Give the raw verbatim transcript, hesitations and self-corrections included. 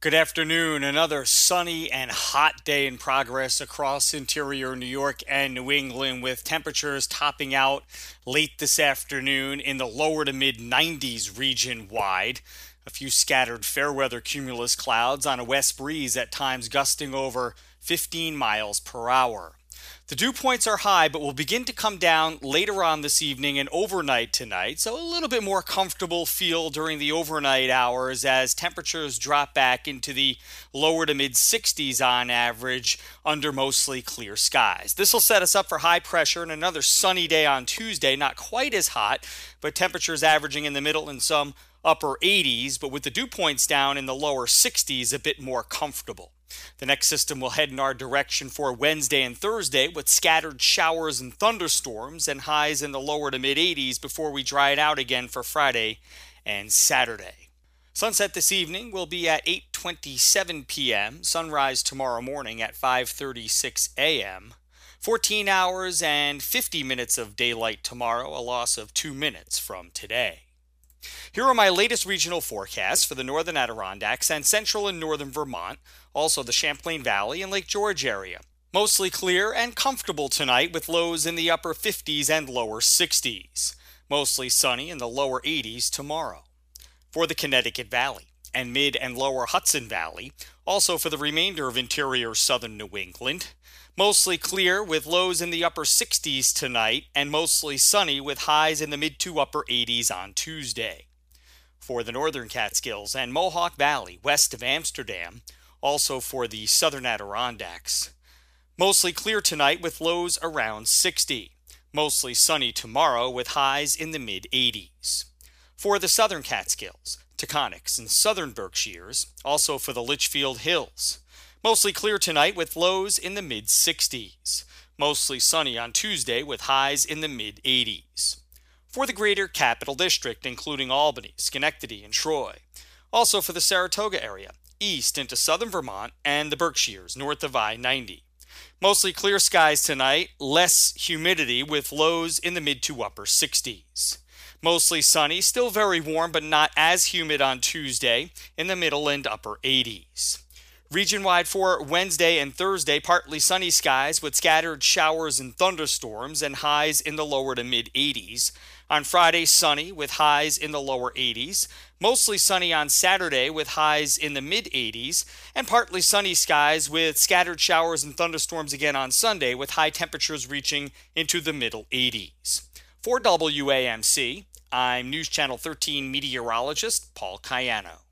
Good afternoon. Another sunny and hot day in progress across interior New York and New England, with temperatures topping out late this afternoon in the lower to mid nineties region wide. A few scattered fair weather cumulus clouds on a west breeze, at times gusting over fifteen miles per hour. The dew points are high, but will begin to come down later on this evening and overnight tonight, so a little bit more comfortable feel during the overnight hours as temperatures drop back into the lower to mid sixties on average under mostly clear skies. This will set us up for high pressure and another sunny day on Tuesday, not quite as hot, but temperatures averaging in the middle and some upper eighties, but with the dew points down in the lower sixties, a bit more comfortable. The next system will head in our direction for Wednesday and Thursday with scattered showers and thunderstorms and highs in the lower to mid eighties before we dry it out again for Friday and Saturday. Sunset this evening will be at eight twenty-seven p.m., sunrise tomorrow morning at five thirty-six a.m., fourteen hours and fifty minutes of daylight tomorrow, a loss of two minutes from today. Here are my latest regional forecasts for the northern Adirondacks and central and northern Vermont, also the Champlain Valley and Lake George area. Mostly clear and comfortable tonight with lows in the upper fifties and lower sixties. Mostly sunny in the lower eighties tomorrow. For the Connecticut Valley and mid and lower Hudson Valley, also for the remainder of interior southern New England, mostly clear with lows in the upper sixties tonight and mostly sunny with highs in the mid to upper eighties on Tuesday. For the northern Catskills and Mohawk Valley west of Amsterdam, also for the southern Adirondacks, mostly clear tonight with lows around sixty. Mostly sunny tomorrow with highs in the mid eighties. For the southern Catskills, Taconics, and southern Berkshires, also for the Litchfield Hills, mostly clear tonight with lows in the mid sixties. Mostly sunny on Tuesday with highs in the mid eighties. For the greater Capital District, including Albany, Schenectady, and Troy. Also for the Saratoga area, east into southern Vermont, and the Berkshires, north of I ninety. Mostly clear skies tonight, less humidity with lows in the mid to upper sixties. Mostly sunny, still very warm but not as humid on Tuesday, in the middle and upper eighties. Region-wide for Wednesday and Thursday, partly sunny skies with scattered showers and thunderstorms and highs in the lower to mid eighties. On Friday, sunny with highs in the lower eighties. Mostly sunny on Saturday with highs in the mid eighties. And partly sunny skies with scattered showers and thunderstorms again on Sunday with high temperatures reaching into the middle eighties. For W A M C, I'm News Channel thirteen meteorologist Paul Cayano.